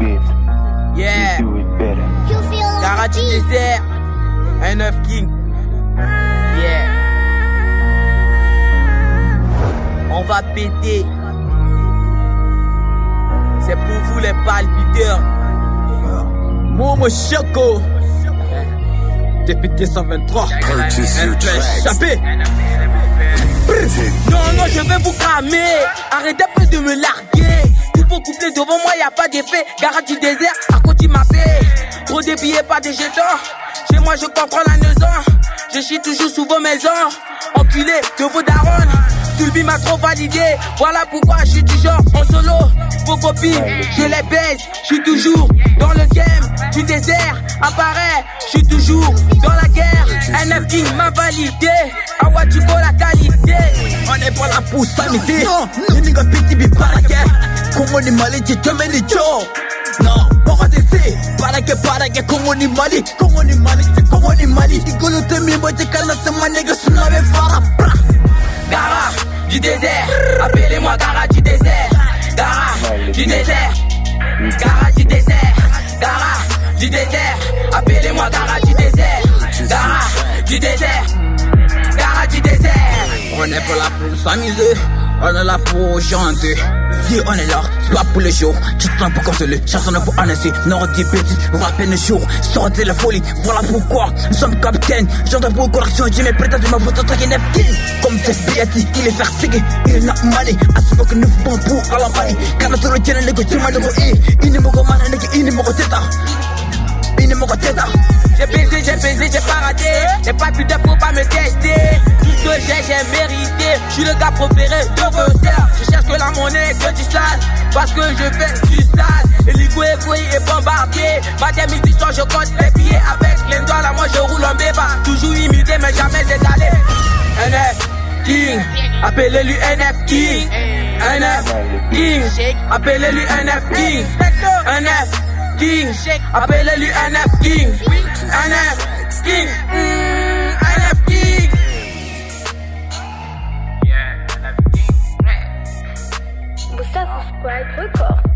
Yeah. Garage du désert. 1-9 King. Yeah. On va péter. C'est pour vous les palpiteurs. Momo Choco. Député 123. Échappé. Non, je vais vous cramer. Arrêtez pas de me larguer. Tout beau couplet devant moi, y'a pas d'effet. Garage du désert, à côté ma paix. Trop des billets, pas des jetons. Chez moi, je comprends la maison. Je chie toujours sous vos maisons. Enculé de vos darons. Sulby m'a trop validé. Voilà pourquoi je suis toujours en solo. Vos copines, je les baise. Je suis toujours dans le game du désert. Apparaît, je suis toujours dans la guerre. 1-9 King m'a validé. Awatiko la qualité. On est pas là pour s'amuser. Non, nigga petit bi pas la guerre. Comment ni Mali, tu te mets les jokes. Non, pas d'essai. Pas la guerre, comment ni Mali. Comment ni Mali. Igolo te mi bote kana se ma nigga sunave fara. Gara du désert, appelez-moi Gara du désert. Gara du désert, Gara du désert, Gara du désert, appelez-moi Gara du désert. Gara du désert, Gara du désert. On est pas là pour s'amuser, on est là pour chanter. Si on est là, c'est pas pour les jours. Tu te pour consoler, chanson pour annoncer. Non, des petits, on va à peine le jour. Sortez la folie, voilà pourquoi nous sommes capitaines. J'entends pour correction, j'ai mes prétendus, ma voix t'entends qu'il est fini. Comme c'est Piatti, il est fatigué, il n'a mali. À ce moment que nous pouvons pour à la mali. Car notre retienne, le goût, tu m'as le il ne me commande, il ne me retête. Il ne me retête. J'ai baisé, j'ai pas raté. J'ai pas plus de faut pas me tester. Tout ce que j'ai mérité. Je suis le gars préféré de vos sœurs. Je cherche que la monnaie, que du sale. Parce que je fais du sale. Et l'Igo est bombardé. Ma 2018, je compte les billets avec les doigts. Là, moi je roule en béba. Toujours imité, mais jamais étalé. 1-9 King, appelez-lui 1-9 King. 1-9 King, appelez-lui 1-9 King. 1-9 King, appelez-lui 1-9 King. 1-9 King, 1-9 King. Gustavo Squad Record.